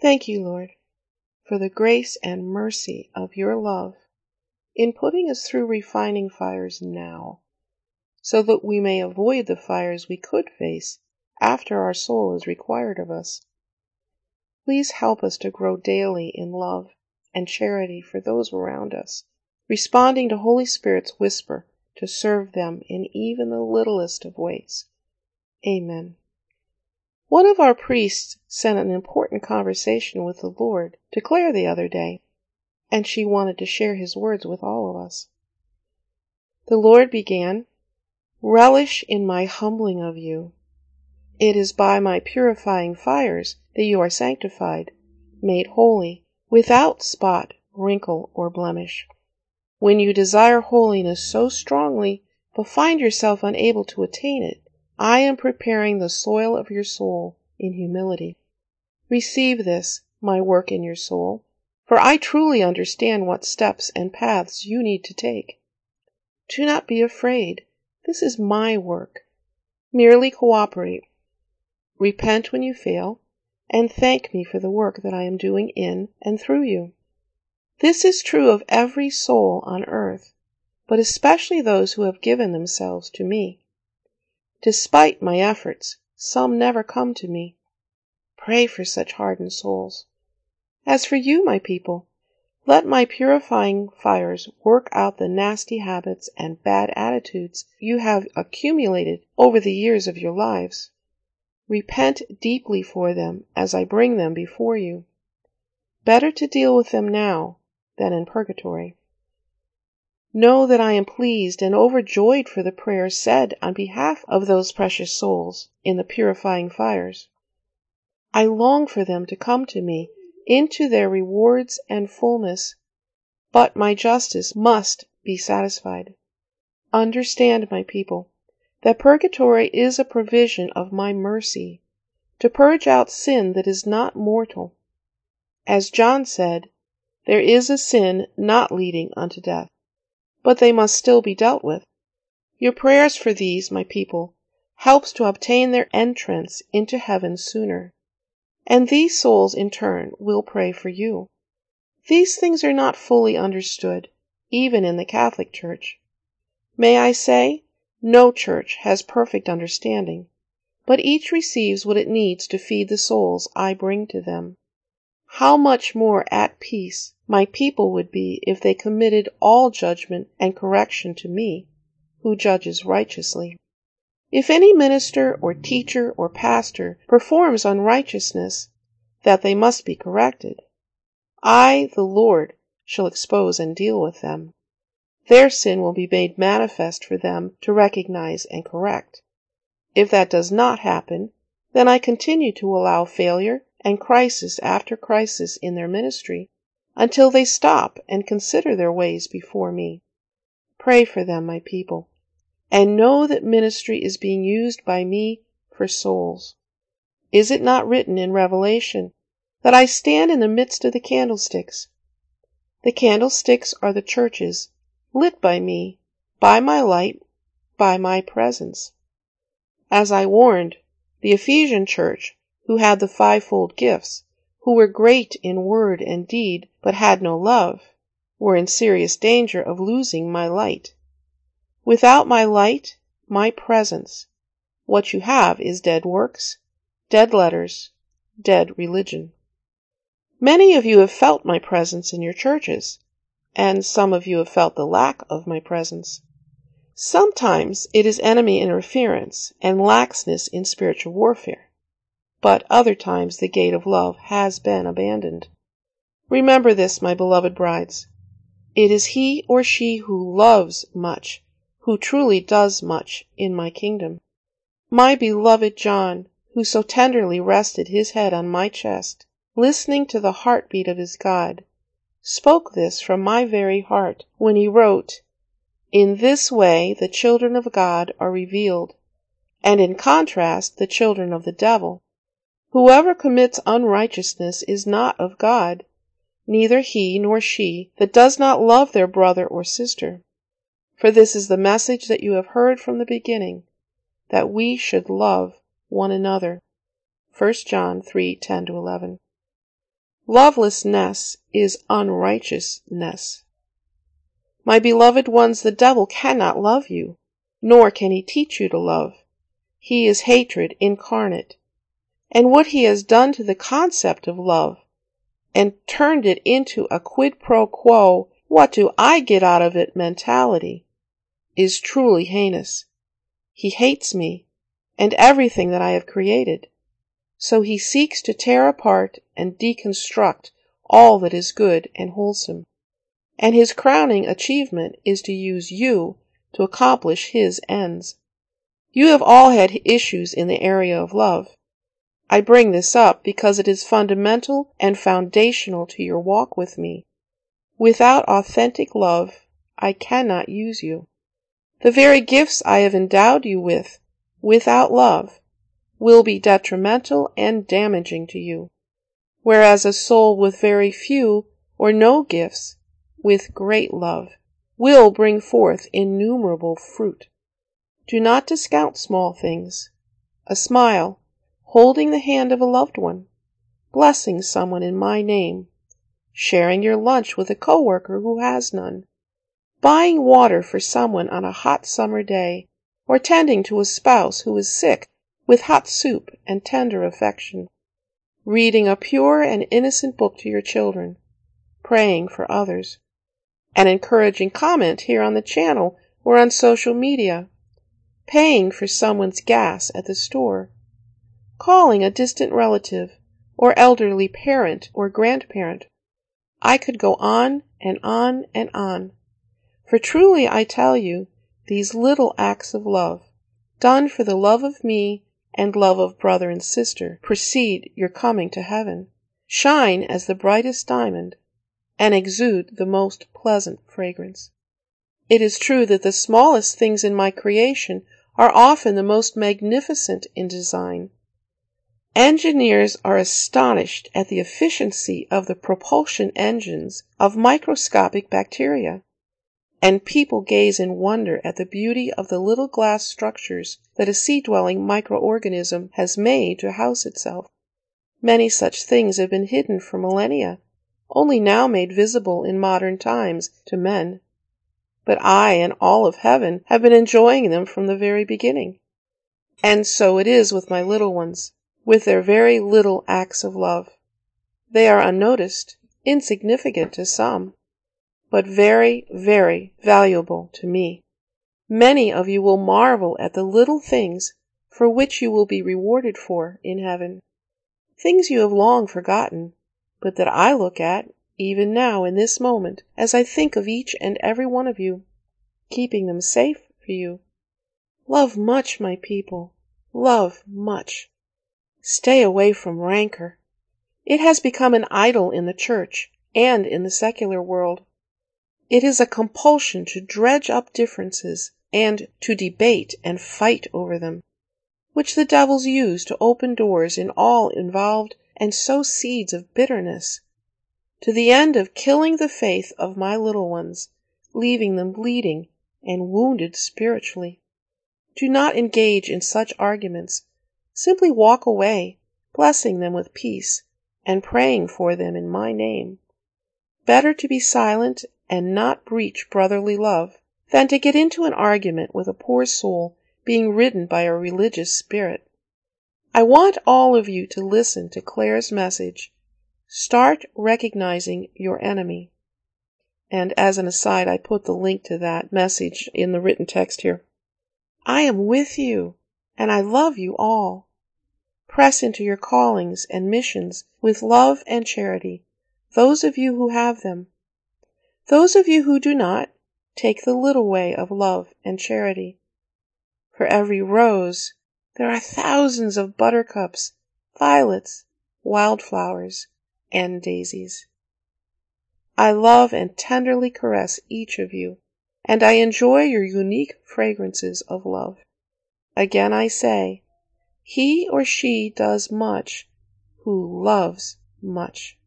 Thank you, Lord, for the grace and mercy of your love in putting us through refining fires now, so that we may avoid the fires we could face after our soul is required of us. Please help us to grow daily in love and charity for those around us, responding to Holy Spirit's whisper to serve them in even the littlest of ways. Amen. One of our priests sent an important conversation with the Lord to Claire the other day, and she wanted to share his words with all of us. The Lord began, "Relish in my humbling of you. It is by my purifying fires that you are sanctified, made holy, without spot, wrinkle, or blemish. When you desire holiness so strongly, but find yourself unable to attain it, I am preparing the soil of your soul in humility. Receive this, my work in your soul, for I truly understand what steps and paths you need to take. Do not be afraid. This is my work. Merely cooperate. Repent when you fail, and thank me for the work that I am doing in and through you. This is true of every soul on earth, but especially those who have given themselves to me. Despite my efforts, some never come to me. Pray for such hardened souls. As for you, my people, let my purifying fires work out the nasty habits and bad attitudes you have accumulated over the years of your lives. Repent deeply for them as I bring them before you. Better to deal with them now than in purgatory. Know that I am pleased and overjoyed for the prayers said on behalf of those precious souls in the purifying fires. I long for them to come to me into their rewards and fullness, but my justice must be satisfied. Understand, my people, that purgatory is a provision of my mercy to purge out sin that is not mortal. As John said, there is a sin not leading unto death, but they must still be dealt with. Your prayers for these, my people, helps to obtain their entrance into heaven sooner. And these souls, in turn, will pray for you. These things are not fully understood, even in the Catholic Church. May I say, no church has perfect understanding, but each receives what it needs to feed the souls I bring to them. How much more at peace my people would be if they committed all judgment and correction to me, who judges righteously. If any minister or teacher or pastor performs unrighteousness, that they must be corrected. I, the Lord, shall expose and deal with them. Their sin will be made manifest for them to recognize and correct. If that does not happen, then I continue to allow failure and crisis after crisis in their ministry until they stop and consider their ways before me. Pray for them, my people, and know that ministry is being used by me for souls. Is it not written in Revelation that I stand in the midst of the candlesticks? The candlesticks are the churches, lit by me, by my light, by my presence. As I warned, the Ephesian church, who had the fivefold gifts, who were great in word and deed, but had no love, were in serious danger of losing my light. Without my light, my presence, what you have is dead works, dead letters, dead religion. Many of you have felt my presence in your churches, and some of you have felt the lack of my presence. Sometimes it is enemy interference and laxness in spiritual warfare, but other times the gate of love has been abandoned. Remember this, my beloved brides. It is he or she who loves much, who truly does much in my kingdom. My beloved John, who so tenderly rested his head on my chest, listening to the heartbeat of his God, spoke this from my very heart when he wrote, "In this way the children of God are revealed, and in contrast the children of the devil. Whoever commits unrighteousness is not of God, neither he nor she that does not love their brother or sister. For this is the message that you have heard from the beginning, that we should love one another." 1 John 3:10-11. Lovelessness is unrighteousness. My beloved ones, the devil cannot love you, nor can he teach you to love. He is hatred incarnate. And what he has done to the concept of love, and turned it into a quid pro quo, what do I get out of it mentality, is truly heinous. He hates me and everything that I have created. So he seeks to tear apart and deconstruct all that is good and wholesome. And his crowning achievement is to use you to accomplish his ends. You have all had issues in the area of love. I bring this up because it is fundamental and foundational to your walk with me. Without authentic love, I cannot use you. The very gifts I have endowed you with, without love, will be detrimental and damaging to you. Whereas a soul with very few or no gifts, with great love, will bring forth innumerable fruit. Do not discount small things. A smile, holding the hand of a loved one, blessing someone in my name, sharing your lunch with a coworker who has none, buying water for someone on a hot summer day, or tending to a spouse who is sick with hot soup and tender affection, reading a pure and innocent book to your children, praying for others, an encouraging comment here on the channel or on social media, paying for someone's gas at the store, calling a distant relative or elderly parent or grandparent. I could go on and on and on. For truly I tell you, these little acts of love, done for the love of me and love of brother and sister, precede your coming to heaven, shine as the brightest diamond, and exude the most pleasant fragrance. It is true that the smallest things in my creation are often the most magnificent in design. Engineers are astonished at the efficiency of the propulsion engines of microscopic bacteria, and people gaze in wonder at the beauty of the little glass structures that a sea-dwelling microorganism has made to house itself. Many such things have been hidden for millennia, only now made visible in modern times to men. But I and all of heaven have been enjoying them from the very beginning. And so it is with my little ones, with their very little acts of love. They are unnoticed, insignificant to some, but very, very valuable to me. Many of you will marvel at the little things for which you will be rewarded for in heaven. Things you have long forgotten, but that I look at, even now in this moment, as I think of each and every one of you, keeping them safe for you. Love much, my people. Love much. Stay away from rancor. It has become an idol in the church and in the secular world. It is a compulsion to dredge up differences and to debate and fight over them, which the devils use to open doors in all involved and sow seeds of bitterness, to the end of killing the faith of my little ones, leaving them bleeding and wounded spiritually. Do not engage in such arguments. Simply walk away, blessing them with peace and praying for them in my name. Better to be silent and not breach brotherly love than to get into an argument with a poor soul being ridden by a religious spirit. I want all of you to listen to Claire's message. Start recognizing your enemy. And as an aside, I put the link to that message in the written text here. I am with you, and I love you all. Press into your callings and missions with love and charity, those of you who have them. Those of you who do not, take the little way of love and charity. For every rose, there are thousands of buttercups, violets, wildflowers, and daisies. I love and tenderly caress each of you, and I enjoy your unique fragrances of love. Again I say, he or she does much who loves much.